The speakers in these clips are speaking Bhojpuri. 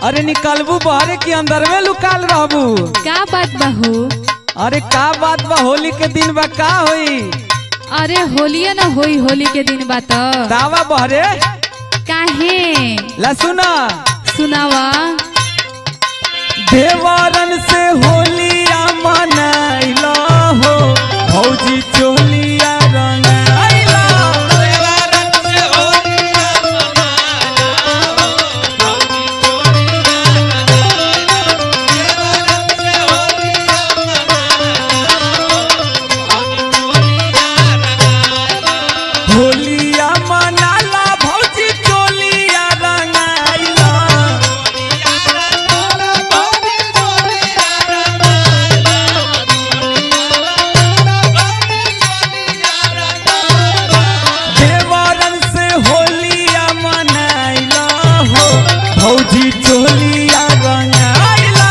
अरे निकलबू बहरे के अंदर में लुकाल रहबू। का बात बहू? अरे का बात बा, होली के दिन बा का होई? अरे होलिया न होई, होली के दिन बात दावा बहरे काहे ला सुना सुनावा। देवरन से होलिया मनाइला हो भौजी चोलिया रंगाइला। देवरन से होलिया मनाइला हो भौजी चोलिया रंगाइला। भौजी चोलिया रंगाइला।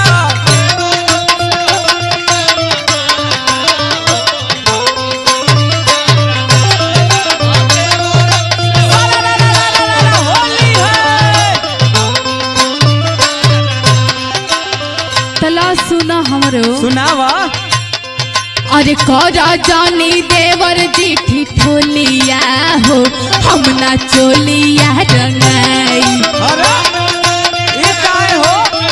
तला सुना हमरो सुनावा। अरे करा जानी देवर जी ठिठोलिया हो, हम ना चोलिया रंगाई। अरे ये काहे हो?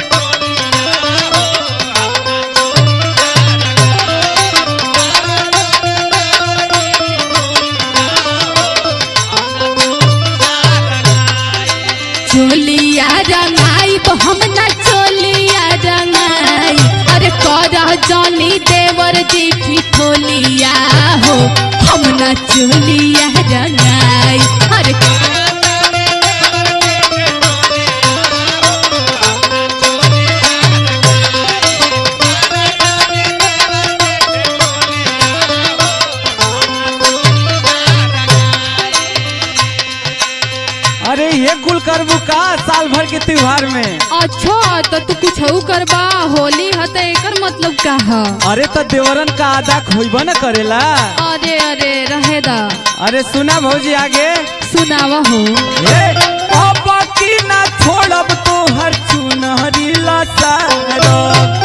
चोलिया रंगाई तो हम ना चोलिया रंगाई। अरे करा जानी देवर जी ठिठोलिया हो, हम ना चोलिया रंगाई। अरे अरे ये कुल करबू का साल भर के त्योहार में? अच्छा तो तू कुछ करबा, होली है तो एकर मतलब का है? अरे तो देवरन का आदा खोइबा न करेला। अरे अरे रहे दा। अरे सुना भौजी आगे सुनावा हो। अब की ना छोड़ब तो हर चुनहरी लसारब।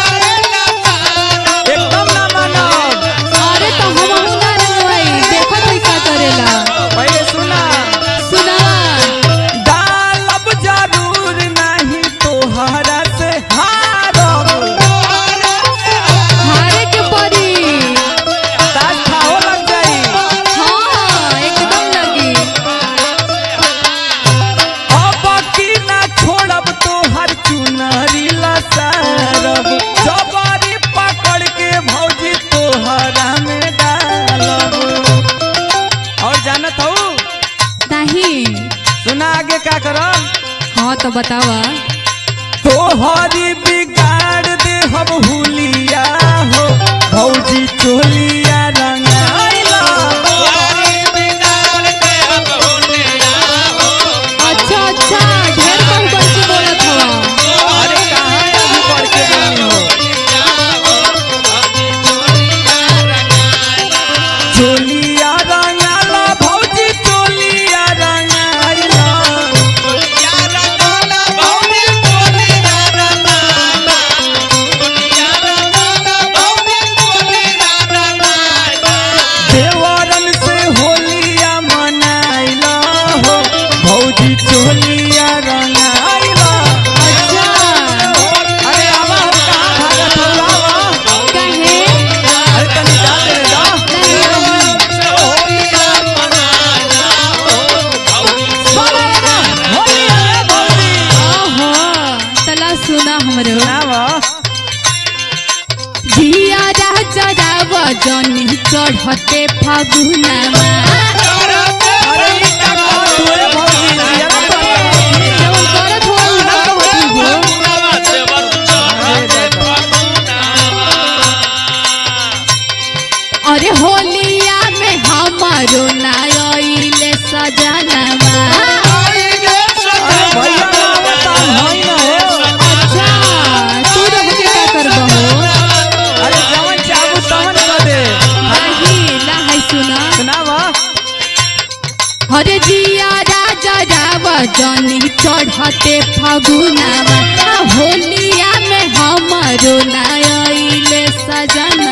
एकदम ना मानब। अरे तो हम ना रंगवाई, देखो कोई का करेला। पहले सुना सुनावा। डालब जरूर नहीं तोहरा से हारब। हारे के परी। ताज खाओ लग जाई। हाँ एकदम लगी। अब की ना छोड़ब तो हर चुनरी लसारब। जबारी पकड़ के भौजी तोहरा में डालब। और जानत हूँ नहीं। सुना आगे का करब। हाँ तो बतावा। तोहरी बिगाड़ दे हम हुलिया हो भौजी चोलिया रंगाइला। अच्छा अच्छा ढेर बढ़ बढ़ के बोलत हवा। अरे कहाँ अभी बढ़ के बोली हो? चोलिया रंगाला भौजी चोलिया रंगाइला। देवरन से होलिया मनाइला हो भौजी चोलिया रंगाइला। अच्छा अरे आवा हो कहाँ भागत हो आवा। काहे? अरे तनी जा दे दा। होलिया रे भौजी। ओहो तला सुना हमरो। आवा। जिया राजा रावा जनी चढ़ते फागुनमा। अरे ई का कहत हुए भौजी जिया पर। जवन करत हो ना कहत हो। अरे होलिया में हमारो ना आइले सजनमा। भैया ना बता होई ना हो। अच्छा तू रह के का करबहो? अरे जवन चाबू तवन कर दे। नहीं ना है सुना। सुनावा। अरे जिया राजा रावा जनी चढ़ते फगुनावा होलिया में हमरो ना आइले सजना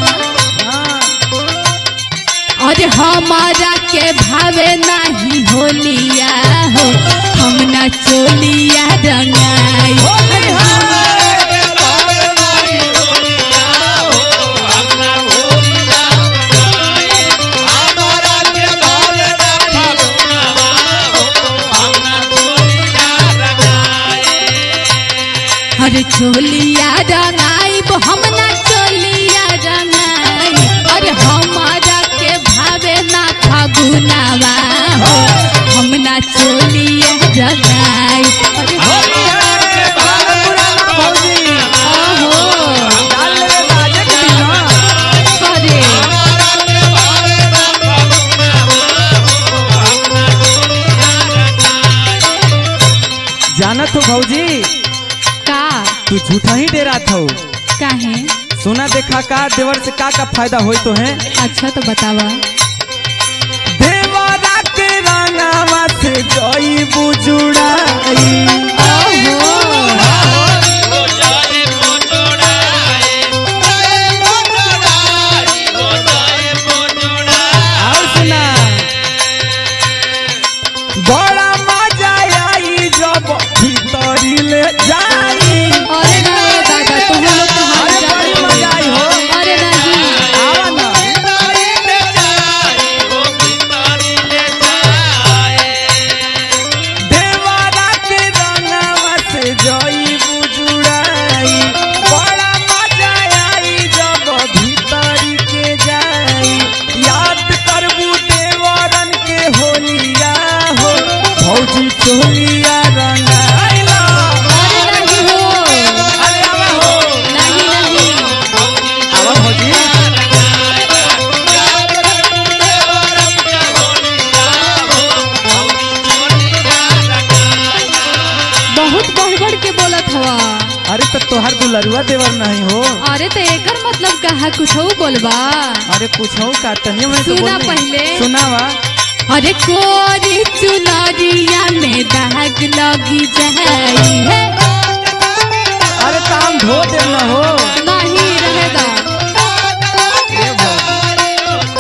और हमारा के भावे नहीं होलिया हो हम ना चोलिया रंगाई अरे चोलिया रंगाई हम ना चोलिया रंगाई अरे हमारा के भावे ना फगुनावा हो हम ना चोलिया रंगाई अरे जाना तो भौजी का तू झूठा ही डेरात हो। काहे सोना देखा का देवर से का फायदा होई तो है। अच्छा तो बतावा देवरा के रंगावा से जई बुजुड़ाई और सुना बड़ा मजा आई जब भीतरी ले जाई। अरे ना दादा तुम लोग तो हम अरे बड़ी मजा आई हो। अरे नहीं आवा ना देवरा के रंगावा से जई बुजुड़ाई बड़ा मजा आई जब भीतरी के जाई। याद करबू देवरन के होलिया हो भौजी चोलिया रंगाइला। अरे नहीं हो अरे आवा हो नहीं आवा भौजी बहुत बढ़ के बोलत हवा। अरे तो तोहर दुलरुआ देवर नहीं हो। अरे तो एकर मतलब कहा कुछ बोलबा अरे कुछ हो का तनिया में तो सुना बोल पहले। सुनावा अरे कोरी चुनरिया में दाग लगी जाई है अरे काम धो दे न हो। नहीं रहेगा ए भौजी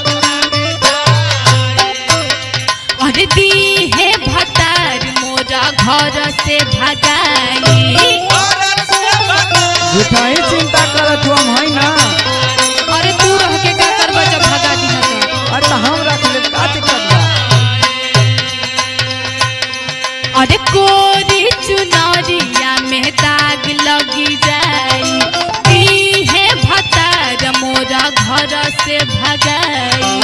अरे दी है भतार मोरा घर से भगाई झूठा ही चिंता करत हो हम है ना। अरे तू रह के का करबा जब भगा दी तो अरे तो हम रख ले का दिक्कत बा। अरे कोरी चुनरिया में दाग लगी जाई दी है भतार मोरा घर से भगाई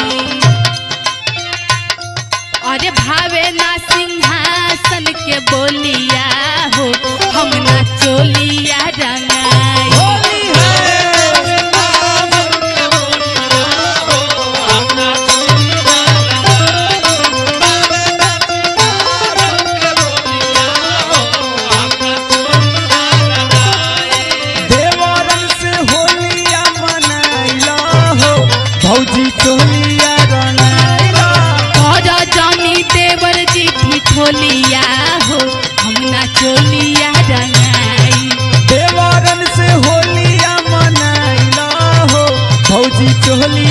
अरे भावे ना सिंहासन के बोलिया हो हम ना चोलिया रंगाई होली है देवरन से होलिया मनाइला हो भौजी चोलिया रंगाइला। और जानी देवर जी की ठोलिया हो हम ना चोलिया रंगाई देवरन से होलिया मनाइला हो भौजी चोलिया